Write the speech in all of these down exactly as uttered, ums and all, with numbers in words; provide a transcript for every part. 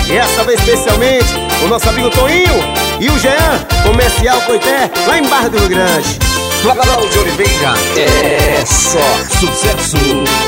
E essa vez especialmente o nosso amigo Toninho e o Jean, Comercial Coité, lá em Barra do Rio Grande. Cláudio Oliveira, é só sucesso.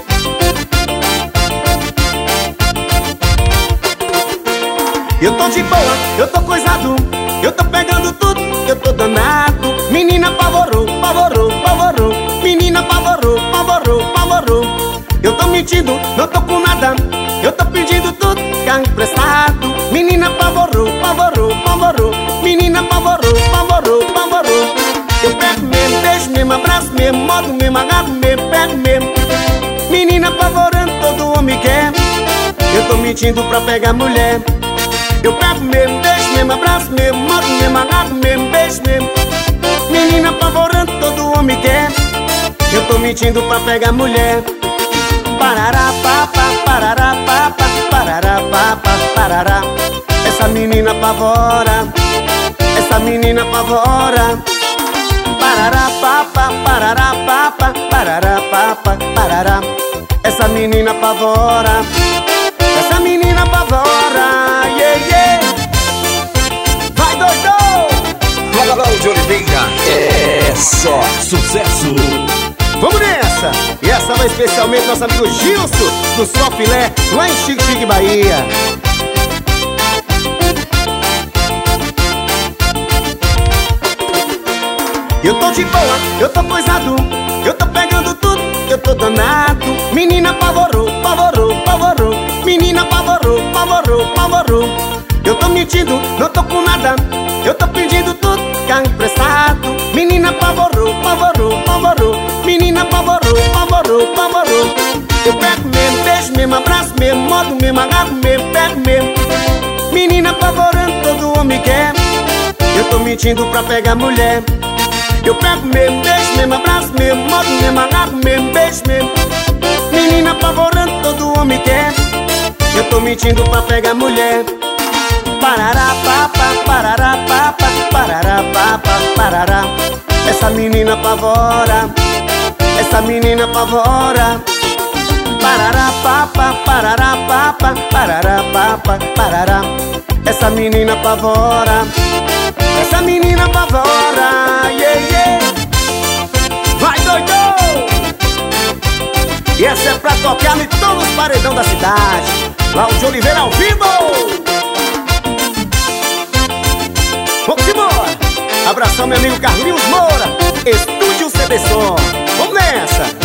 Eu tô de boa, eu tô coisado, eu tô pegando tudo, eu tô danado. Menina apavorou, apavorou, apavorou. Menina apavorou, apavorou, apavorou. Eu tô mentindo, não tô com nada, eu tô pedindo tudo, carro emprestado. Menina apavorou, apavorou, apavorou. Menina apavorou, apavorou, apavorou. Eu pego mesmo, beijo mesmo, abraço mesmo, modo mesmo, agarro mesmo, pego mesmo. Menina apavorando, todo homem quer. Eu tô mentindo pra pegar mulher. Eu pego mesmo, beijo mesmo, abraço mesmo, modo mesmo, agarro mesmo, beijo mesmo. Menina apavorando, todo homem quer. Eu tô mentindo pra pegar mulher. Parará, papa, parará, papa, parará, papa, parará. Essa menina apavora, essa menina apavora. Parará, papa, parará, papa, parará, papa, parará. Essa menina apavora, essa menina apavora, yeah, yeah. Vai, doido! Cláudio Oliveira, é só sucesso. Vamos nessa! E essa vai especialmente nosso amigo Gilson, do Só Filé, lá em Chique Chique, Bahia. Eu tô de boa, eu tô coisado, eu tô pegando tudo, eu tô danado. Menina apavorou, apavorou, apavorou. Menina apavorou, apavorou, apavorou. Eu tô mentindo, não tô com nada, eu tô pedindo tudo, carro emprestado. Menina apavorou, apavorou, apavorou. Menina apavorou, apavorou, apavorou. Eu pego mesmo, beijo mesmo, abraço mesmo, modo mesmo, agarro mesmo, pego mesmo. Menina apavorando, todo homem quer. Eu tô mentindo pra pegar mulher. Eu pego mesmo, beijo mesmo, abraço mesmo, modo mesmo, agarro mesmo, beijo mesmo. Menina apavorando, todo homem quer. Eu tô mentindo pra pegar mulher. Parará, papa, parará, papa, parará, papa, parará. Essa menina apavora, essa menina apavora. Parará, papa, parará, papa, parará, papa, parará. Essa menina apavora, essa menina apavora, yeah, yeah. Vai, doido! E essa é pra tocar em todos os paredão da cidade. Cláudio Oliveira ao vivo! Vamos embora! Abração meu amigo Carlinhos Moura, Estúdio C D Som. Vamos nessa!